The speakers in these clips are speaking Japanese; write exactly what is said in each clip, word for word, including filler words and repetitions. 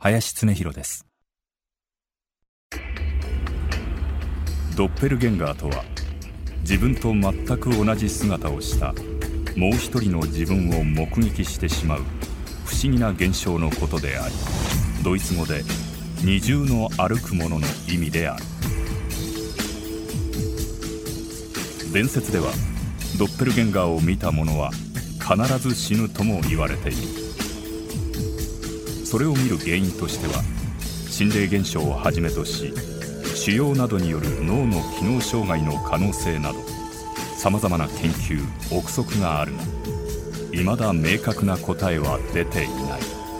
林恒弘です。ドッペルゲンガーとは、自分と全く同じ姿をしたもう一人の自分を目撃してしまう不思議な現象のことであり、ドイツ語で二重の歩く者の意味である。伝説では、ドッペルゲンガーを見た者は必ず死ぬとも言われている。それを見る原因としては、心霊現象をはじめとし、腫瘍などによる脳の機能障害の可能性など、さまざまな研究憶測があるが、いまだ明確な答えは出ていない。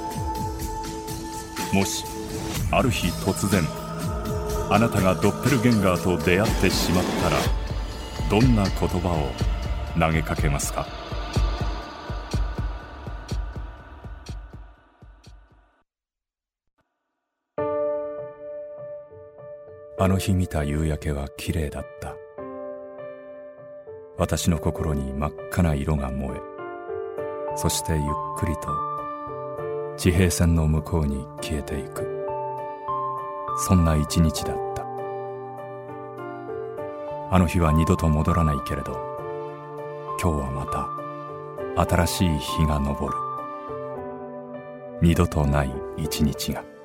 もしある日突然、あなたがドッペルゲンガーと出会ってしまったら、どんな言葉を投げかけますか？あの日見た夕焼けは綺麗だった。私の心に真っ赤な色が燃え、そしてゆっくりと地平線の向こうに消えていく。そんな一日だった。あの日は二度と戻らないけれど、今日はまた新しい日が昇る。二度とない一日が。